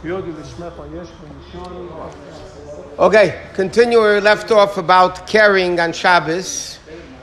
Okay, continue where we left off about carrying on Shabbos.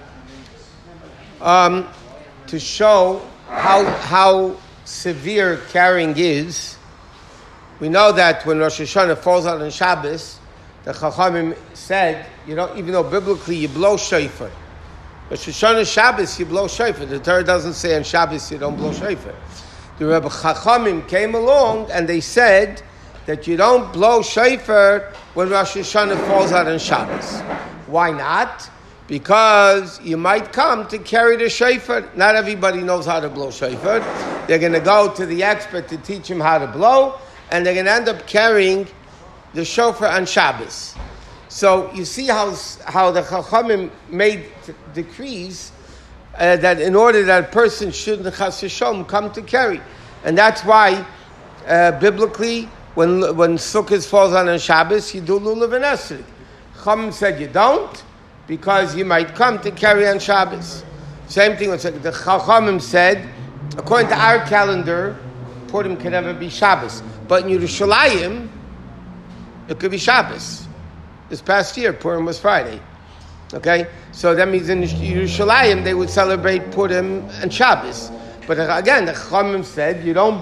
To show how severe carrying is, we know that when Rosh Hashanah falls out on Shabbos, the Chachamim said, even though biblically you blow shofar, Rosh Hashanah Shabbos you blow shofar. The Torah doesn't say on Shabbos you don't blow shofar. The Rebbe Chachamim came along and they said that you don't blow shofar when Rosh Hashanah falls out on Shabbos. Why not? Because you might come to carry the shofar. Not everybody knows how to blow shofar. They're going to go to the expert to teach them how to blow, and they're going to end up carrying the shofar on Shabbos. So you see how the Chachamim made decrees that in order that a person shouldn't chas v'sholom come to carry. And that's why biblically when Sukkot falls on Shabbos, you do lulav and esrog. Chachamim said you don't, because you might come to carry on Shabbos. Same thing with the Chachamim said, according to our calendar, Purim can never be Shabbos. But in Yerushalayim, it could be Shabbos. This past year, Purim was Friday. Okay? So that means in Yerushalayim, they would celebrate Purim and Shabbos. But again, the Chachamim said, you don't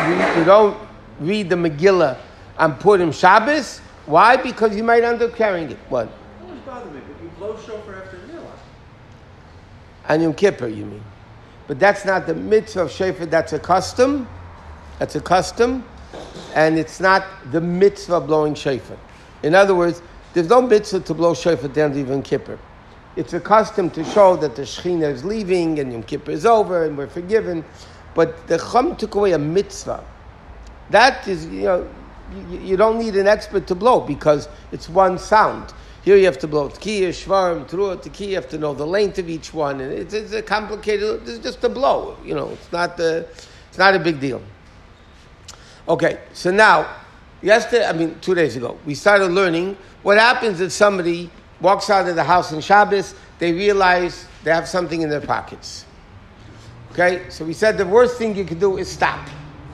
read the Megillah on Purim Shabbos. Why? Because you might end up carrying it. What? Blow shofar after Nila. On Yom Kippur, you mean? But that's not the mitzvah of shofar. That's a custom. That's a custom, and it's not the mitzvah of blowing shofar. In other words, there's no mitzvah to blow shofar at the end of Yom Kippur. It's a custom to show that the Shekhinah is leaving and Yom Kippur is over and we're forgiven. But the Chum took away a mitzvah. That is, you don't need an expert to blow because it's one sound. Here you have to blow Tekiah, Shvarim, Teruah, Tekiah. You have to know the length of each one, and it's a complicated. It's just a blow. It's not a big deal. Okay, so now, 2 days ago, we started learning what happens if somebody walks out of the house on Shabbos. They realize they have something in their pockets. Okay, so we said the worst thing you can do is stop,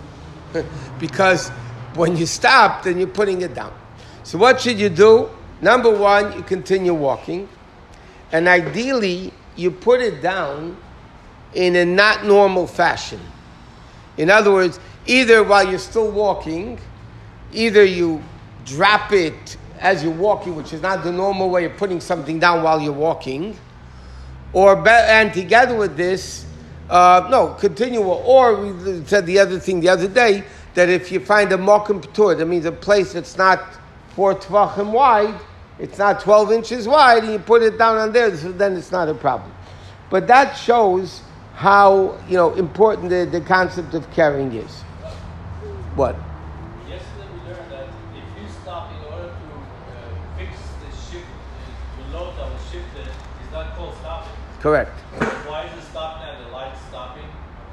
because when you stop, then you're putting it down. So what should you do? Number one, you continue walking, and ideally, you put it down in a not normal fashion. In other words, either while you're still walking, either you drop it as you're walking, which is not the normal way of putting something down while you're walking, and together with this, continue. Or we said the other thing the other day, that if you find a mokum p'tur, that means a place that's not 4 tvachim wide, it's not 12 inches wide, and you put it down on there, so then it's not a problem. But that shows how important the concept of carrying is. What? Yesterday we learned that if you stop in order to fix the shift, the load that was shifted, is not called stopping. Correct. Why is it stopping at the light stopping?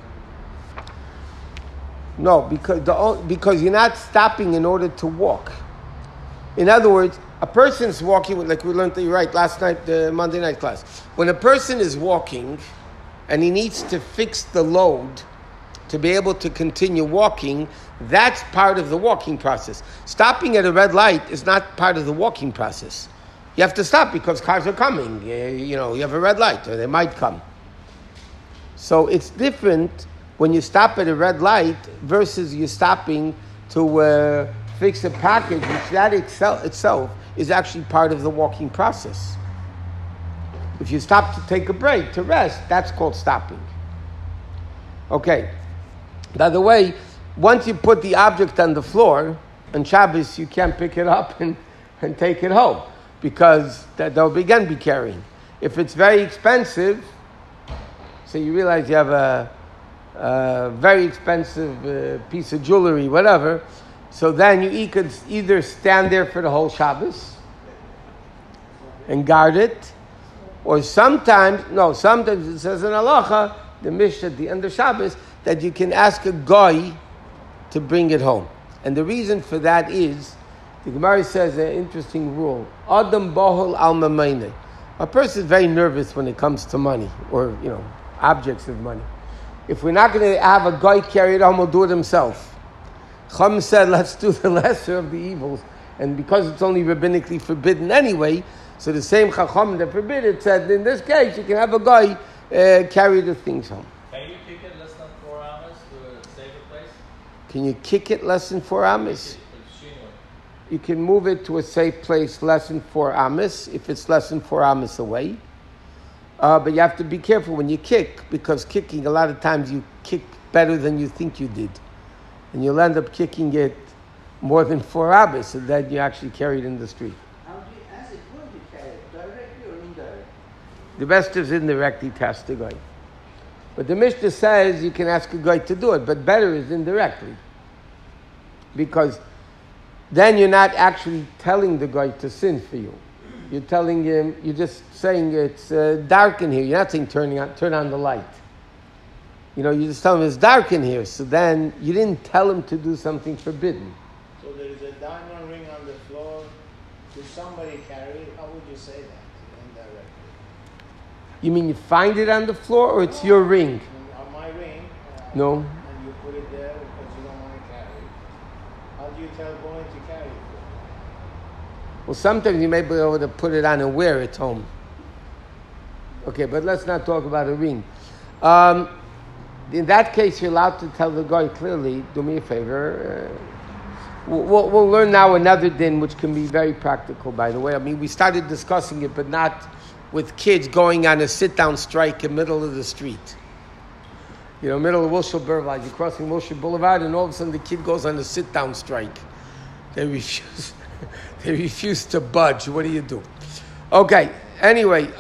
No, because you're not stopping in order to walk. In other words, a person's walking, like we learned last night, the Monday night class. When a person is walking and he needs to fix the load to be able to continue walking, that's part of the walking process. Stopping at a red light is not part of the walking process. You have to stop because cars are coming. You have a red light, or they might come. So it's different when you stop at a red light versus you stopping to fix a package, which that itself is actually part of the walking process. If you stop to take a break, to rest, that's called stopping. Okay. By the way, once you put the object on the floor, on Shabbos, you can't pick it up and take it home, because they'll again be carrying. If it's very expensive, so you realize you have a very expensive piece of jewelry, whatever, so then you could either stand there for the whole Shabbos and guard it, or sometimes it says in Halacha, the Mishnah at the end of Shabbos, that you can ask a guy to bring it home. And the reason for that is, the Gemara says an interesting rule. Adam bohol al mamayne. A person is very nervous when it comes to money, or objects of money. If we're not going to have a guy carry it home, he'll do it himself. Chum said, let's do the lesser of the evils. And because it's only rabbinically forbidden anyway, so the same Chacham that forbid it said, in this case, you can have a guy carry the things home. Can you kick it less than 4 amas to a safer place? Can you kick it less than 4 amas? You can move it to a safe place less than 4 amas, if it's less than 4 amas away. But you have to be careful when you kick, because kicking, a lot of times you kick better than you think you did. And you'll end up kicking it more than 4 amas, so that you actually carry it in the street. How do you, as it will you carry it, directly or indirectly? The best is indirectly to ask the guy. But the Mishnah says you can ask a guy to do it, but better is indirectly. Because then you're not actually telling the guy to sin for you. You're telling him, you're just saying it's dark in here. You're not saying turn on the light. You know, you just tell him it's dark in here. So then you didn't tell him to do something forbidden. So there is a diamond ring on the floor. Did somebody carry it? How would you say that indirectly? You mean you find it on the floor, or it's your ring? On my ring. No. And you put it there because you don't want to carry it. How do you tell going to carry it? Well, sometimes you may be able to put it on and wear it home. Okay, but let's not talk about a ring. In that case, you're allowed to tell the guy clearly, do me a favor. We'll learn now another din, which can be very practical, by the way. I mean, we started discussing it, but not with kids going on a sit-down strike in the middle of the street. You know, middle of Wilshire Boulevard. You're crossing Wilshire Boulevard, and all of a sudden the kid goes on a sit-down strike. They refuse. They refuse to budge. What do you do? Okay. Anyway,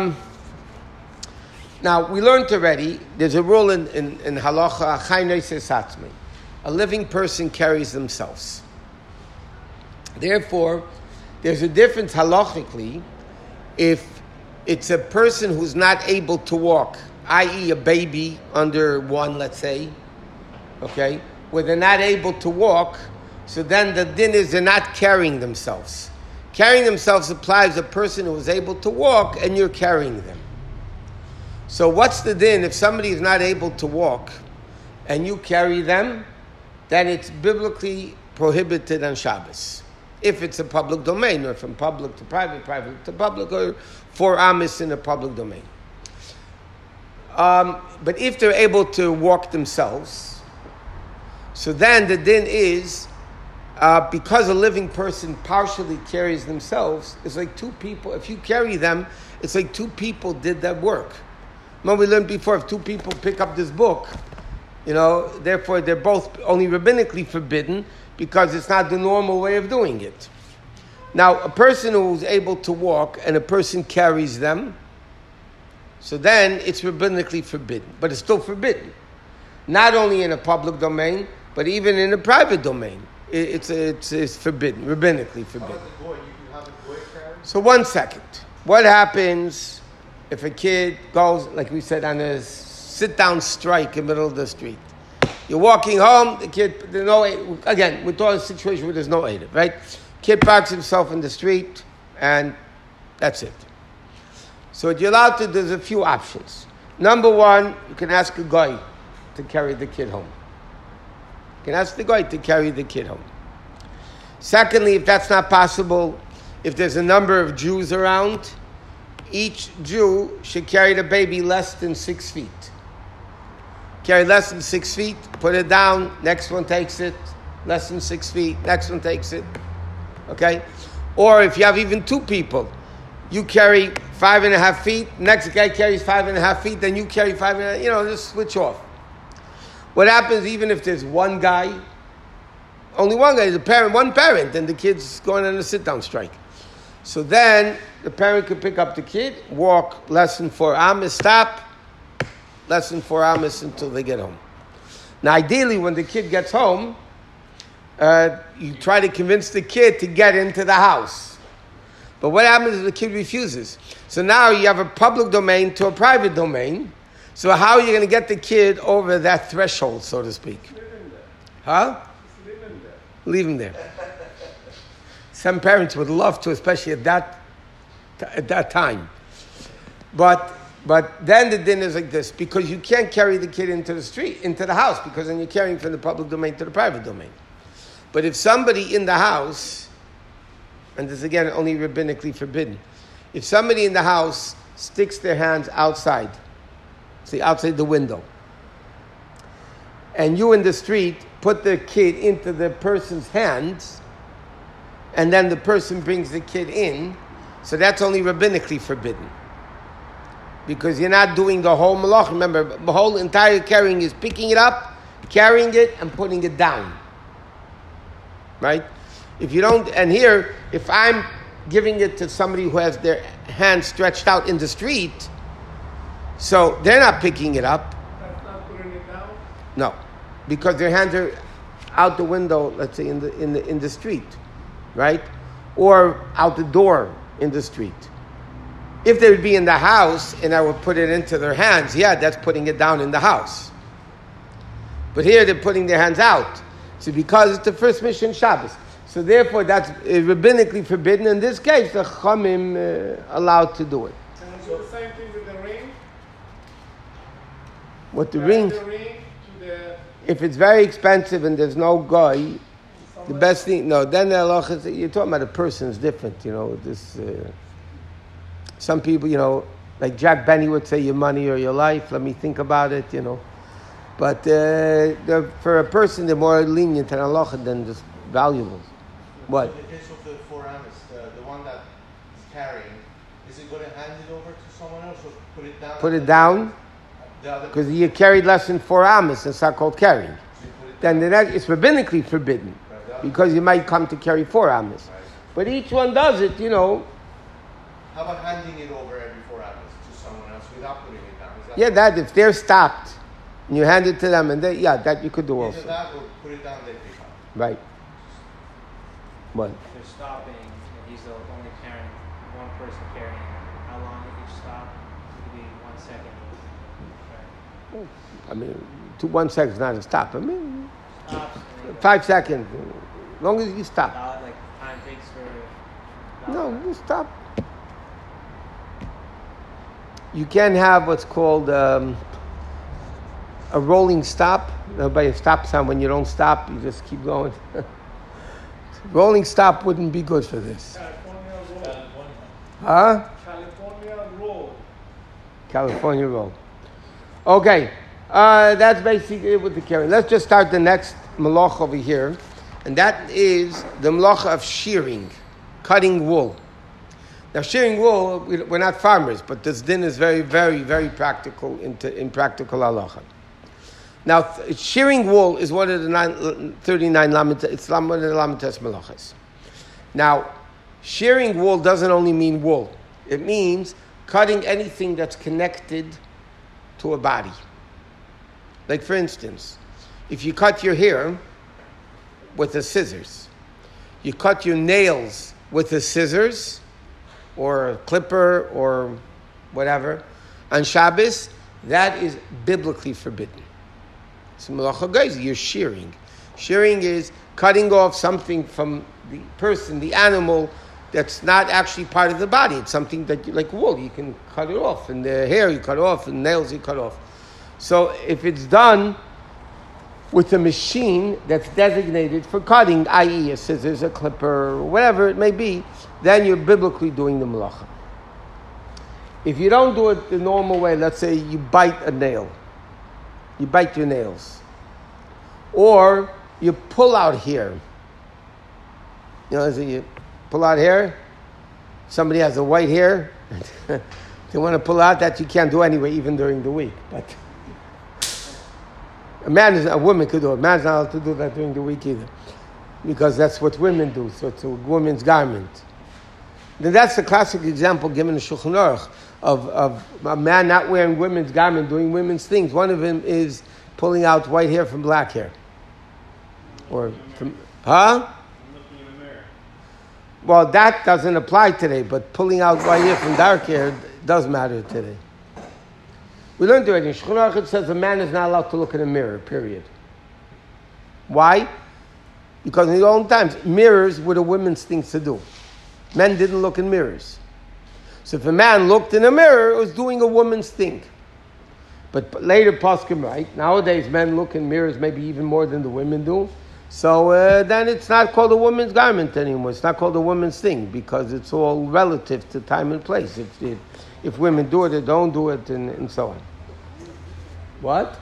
now we learned already. There's a rule in halacha. A living person carries themselves. Therefore, there's a difference halachically if it's a person who's not able to walk, i.e. a baby under 1, let's say, okay, where they're not able to walk, so then the din is they're not carrying themselves. Carrying themselves applies to a person who is able to walk and you're carrying them. So what's the din if somebody is not able to walk and you carry them? Then it's biblically prohibited on Shabbos. If it's a public domain, or from public to private, private to public, or 4 amas in a public domain. But if they're able to walk themselves, so then the din is, because a living person partially carries themselves, it's like 2 people, if you carry them, it's like 2 people did that work. Remember we learned before, if 2 people pick up this book, you know, therefore they're both only rabbinically forbidden because it's not the normal way of doing it. Now, a person who's able to walk and a person carries them, so then it's rabbinically forbidden, but it's still forbidden. Not only in a public domain, but even in a private domain. It's forbidden, rabbinically forbidden. So 1 second. What happens if a kid goes, like we said, on a sit-down strike in the middle of the street? You're walking home, the kid, there's no, again, we're talking a situation where there's no aid, right? Kid parks himself in the street, and that's it. So what you're allowed to do, there's a few options. Number 1, you can ask a guy to carry the kid home. You can ask the guy to carry the kid home. Secondly, if that's not possible, if there's a number of Jews around, each Jew should carry the baby less than 6 feet. Carry less than 6 feet, put it down, next one takes it, less than 6 feet, next one takes it, okay? Or if you have even 2 people, you carry 5.5 feet, next guy carries 5.5 feet, then you carry 5.5, just switch off. What happens even if there's one guy, only one guy, one parent, and the kid's going on a sit-down strike. So then the parent could pick up the kid, walk less than 4 amas, stop, less than 4 amas until they get home. Now, ideally, when the kid gets home, you try to convince the kid to get into the house. But what happens if the kid refuses? So now you have a public domain to a private domain. So how are you going to get the kid over that threshold, so to speak? Leave him there. Huh? Just leave him there. Leave him there. Some parents would love to, especially at that time. But then the din is like this, because you can't carry the kid into the street, into the house, because then you're carrying from the public domain to the private domain. But if somebody in the house, and this is again only rabbinically forbidden, if somebody in the house sticks their hands outside, see, outside the window, and you in the street put the kid into the person's hands, and then the person brings the kid in, so that's only rabbinically forbidden. Because you're not doing the whole malach. Remember, the whole entire carrying is picking it up, carrying it, and putting it down. Right? If you don't, and here, if I'm giving it to somebody who has their hands stretched out in the street, so they're not picking it up. That's not putting it down? No, because their hands are out the window, let's say in the street, right? Or out the door in the street. If they would be in the house and I would put it into their hands, yeah, that's putting it down in the house. But here they're putting their hands out. So because it's the first mission Shabbos. So therefore that's rabbinically forbidden. In this case, the Chachamim allowed to do it. And do the same thing with the ring? What the ring? The ring to the... If it's very expensive and there's no guy, the best thing, no, then the halacha is, you're talking about a person is different, this... some people, like Jack Benny would say, your money or your life, let me think about it, But for a person, they're more lenient and halacha than just valuables. What? In the case of the 4 amis, the one that is carrying, is it going to hand it over to someone else or put it down? Put it down? Because you carried less than 4 amis, it's not called carrying. So Then it's rabbinically forbidden, because you might come to carry 4 amis. But each one does it, How about handing it over every 4 amis to someone else without putting it down? Yeah, that if they're stopped, and you hand it to them, and that you could do Either also. that or put it down, they pick up. Right. What? If they're stopping and he's the only carrying, one person carrying, how long each stop? It could be 1 second. Right. I mean, 1 second is not a stop. I mean, Stops. 5 seconds, as long as you stop. Like time takes for. No, you stop. You can have what's called a rolling stop. By a stop sign, when you don't stop, you just keep going. Rolling stop wouldn't be good for this. California roll. Huh? California roll. California roll. Okay, that's basically it with the carrying. Let's just start the next malach over here, and that is the malach of shearing, cutting wool. Now, shearing wool, we're not farmers, but this din is very, very, very practical in practical halacha. Now, shearing wool is one of the 39 lamed, it's one of the lamentes malachas. Now, shearing wool doesn't only mean wool. It means cutting anything that's connected to a body. Like, for instance, if you cut your hair with the scissors, you cut your nails with the scissors, or a clipper, or whatever, on Shabbos, that is biblically forbidden. So malacha guys, you're shearing. Shearing is cutting off something from the person, the animal, that's not actually part of the body. It's something that, like wool, you can cut it off, and the hair you cut off, and nails you cut off. So if it's done with a machine that's designated for cutting, i.e. a scissors, a clipper, or whatever it may be, then you're biblically doing the malacha. If you don't do it the normal way, let's say you bite a nail, you bite your nails, or you pull out hair. So you pull out hair, somebody has a white hair, they want to pull out, that you can't do anyway, even during the week. But a woman could do it. A man's not allowed to do that during the week either, because that's what women do. So it's a woman's garment. Then that's the classic example given in Shulchan Aruch of a man not wearing women's garment, doing women's things. One of them is pulling out white hair from black hair, or from I'm looking in the mirror. Well, that doesn't apply today, but pulling out white hair from dark hair does matter today. We learned already. In Shulchan Aruch it says a man is not allowed to look in a mirror, period. Why? Because in the old times, mirrors were the women's things to do. Men didn't look in mirrors. So if a man looked in a mirror, it was doing a woman's thing. But later, poskim, right? Nowadays, men look in mirrors maybe even more than the women do. So then it's not called a woman's garment anymore. It's not called a woman's thing because it's all relative to time and place. If women do it or don't do it and so on. What?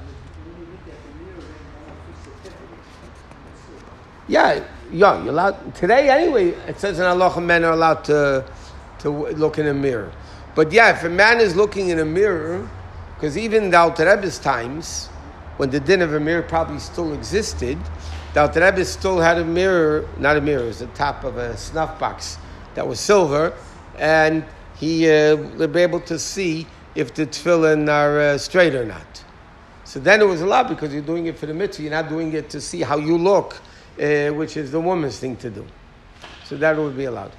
Yeah, you're allowed. Today anyway, it says in Halacha men are allowed to look in a mirror. But yeah, if a man is looking in a mirror, because even in the Alter Rebbe's times, when the din of a mirror probably still existed, the Alter Rebbe still had a mirror, not a mirror, it was the top of a snuff box that was silver, and he would be able to see if the tefillin are straight or not. So then it was allowed because you're doing it for the mitzvah, you're not doing it to see how you look, which is the woman's thing to do. So that would be allowed.